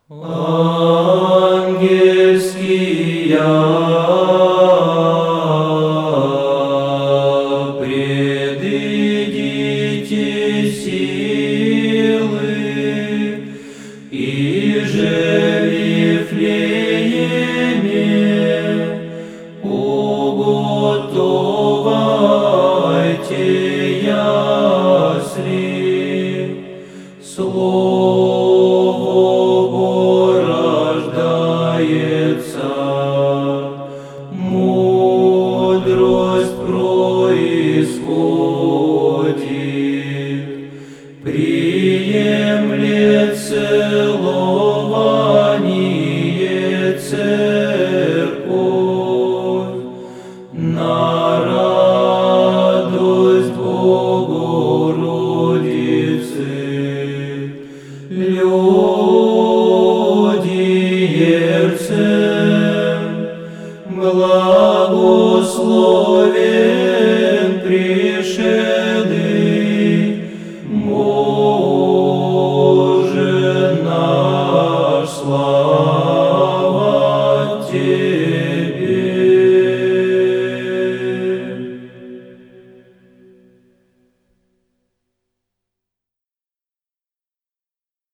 Ангельские предыдите силы, и же в Вифлееме уготовайте ясли, Слово рождается, мудрость происходит, приемлет целование церковь, на радость Богородицы. Людиерцем благословен.